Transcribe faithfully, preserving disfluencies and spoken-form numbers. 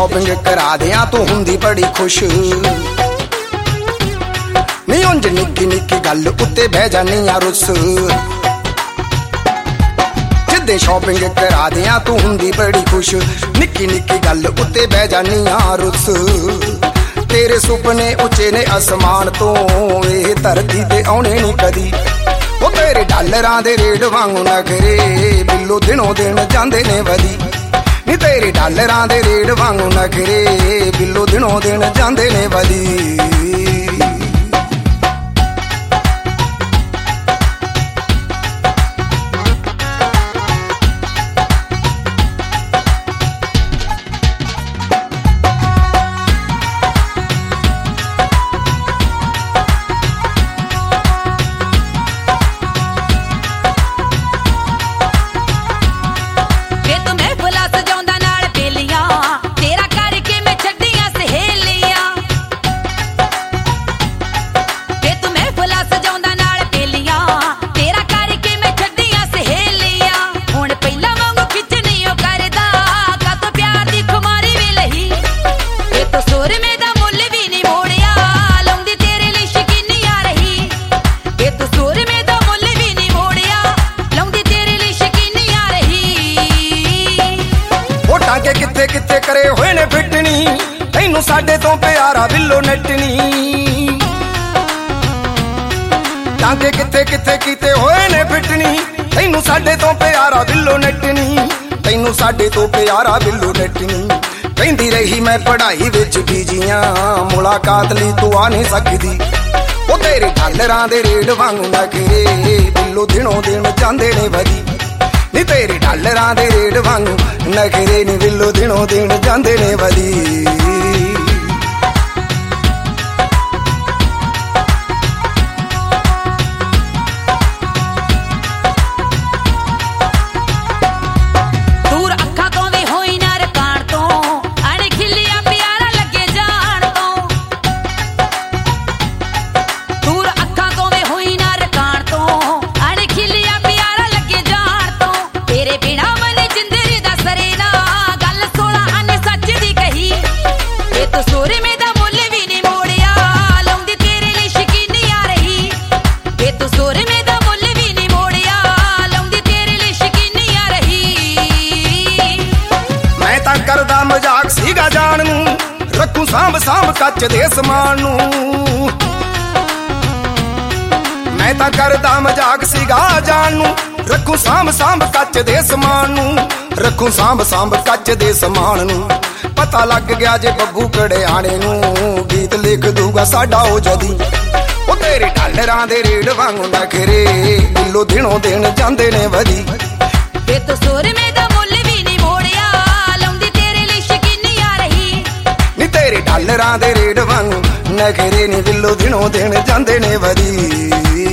Shopping करा दियां तू हुंदी बड़ी खुश नी उंज निक्की निक्की गल उत्ते बह जानी आ रुस जिद्दे शॉपिंग करा दियां तू हुंदी बड़ी खुश निक्की निक्की गल उत्ते बह जानी आ रुस तेरे सुपने उच्चे ने आसमान तो ये धरती ते आने नहीं कदी वो तेरे डालरां दे रेड वांगू नखरे बिल्लो दिनों दिन जांदे ने वदी नी तेरे डालरां दे रेड वांगू नखरे बिल्लो दिनों दिन जांदे ने वदी किथे किथे करे होए ने फिटनी तैनू साडे तो प्यारा बिल्लो नटनी टांगे किथे किथे कीते होए ने फिटनी तैनू साडे तो प्यारा बिल्लो नटनी तैनू साडे तो प्यारा बिल्लो नटनी कहंदी रही मैं पढ़ाई विच बीजियां मुलाकात लई तू आ नहीं सकदी ओ तेरे डालरां दे रेड वांगू नखरे बिल्लो दिनों दिन जांदे ने वदी नी तेरे डालरां दे रेड वांगू नखरे नी बिल्लो दिनों दिन जांदे ने वदी करदा मजाक सीगा जान नू रखूं सांभ सांभ कच दे समान नू मैं तां करदा मजाक सीगा जान नू रखूं सांभ सांभ कच दे समान नू रखूं सांभ सांभ कच दे समान नू पता लग गया जे बब्बू कड़ियाणे नू गीत लिख दूगा साडा ओ जदी ओ तेरे डालरां दे रेड वांगू नखरे बिल्लो दिनों दिन जांदे ने वदी ते तो सुर में दा मुੱਲ भी नहीं मोड़िया लाउंदी तेरे ਲਈ ਸ਼ਕੀਨੀ ਆ ਰਹੀ ਨੀ ਤੇਰੇ ਡਾਲਰਾਂ ਦੇ ਰੇਡ ਵਾਂਗੂ ਨਖਰੇ ਨੀ ਬਿੱਲੋ ਦਿਨੋਂ ਦਿਨ ਜਾਂਦੇ ਨੇ ਵਦੀ।